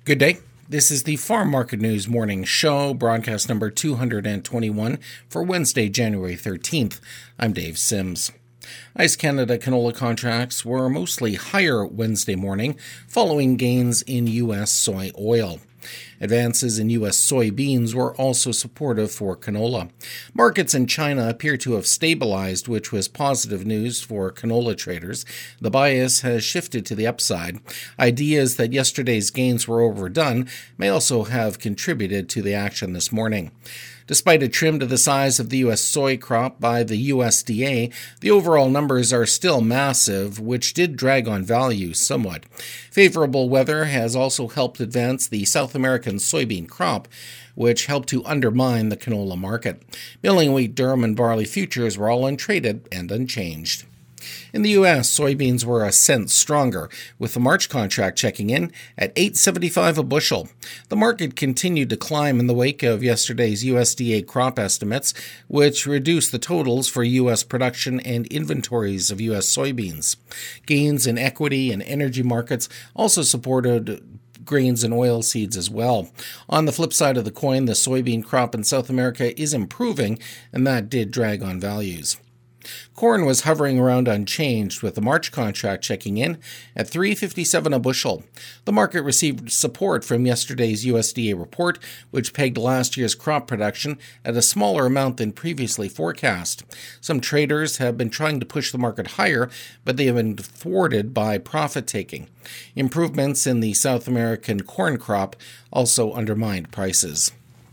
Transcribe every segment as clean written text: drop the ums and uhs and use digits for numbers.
Good day. This is the Farm Market News Morning Show, broadcast number 221 for Wednesday, January 13th. I'm Dave Sims. ICE Canada canola contracts were mostly higher Wednesday morning, following gains in U.S. soy oil. Advances in U.S. soybeans were also supportive for canola. Markets in China appear to have stabilized, which was positive news for canola traders. The bias has shifted to the upside. Ideas that yesterday's gains were overdone may also have contributed to the action this morning. Despite a trim to the size of the U.S. soy crop by the USDA, the overall numbers are still massive, which did drag on value somewhat. Favorable weather has also helped advance the South American soybean crop, which helped to undermine the canola market. Milling wheat, durum, and barley futures were all untraded and unchanged. In the U.S., soybeans were a cent stronger, with the March contract checking in at $8.75 a bushel. The market continued to climb in the wake of yesterday's USDA crop estimates, which reduced the totals for U.S. production and inventories of U.S. soybeans. Gains in equity and energy markets also supported grains and oil seeds as well. On the flip side of the coin, the soybean crop in South America is improving, and that did drag on values. Corn was hovering around unchanged, with the March contract checking in at $3.57 a bushel. The market received support from yesterday's USDA report, which pegged last year's crop production at a smaller amount than previously forecast. Some traders have been trying to push the market higher, but they have been thwarted by profit-taking. Improvements in the South American corn crop also undermined prices.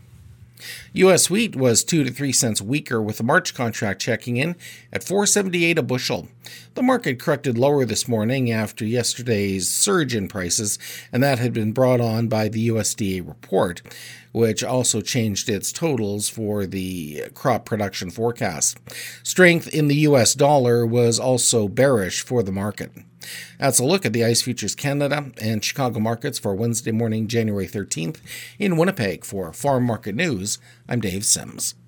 U.S. wheat was 2 to 3 cents weaker, with the March contract checking in at $4.78 a bushel. The market corrected lower this morning after yesterday's surge in prices, and that had been brought on by the USDA report, which also changed its totals for the crop production forecast. Strength in the U.S. dollar was also bearish for the market. That's a look at the ICE Futures Canada and Chicago markets for Wednesday morning, January 13th. In Winnipeg for Farm Market News, I'm Dave Sims.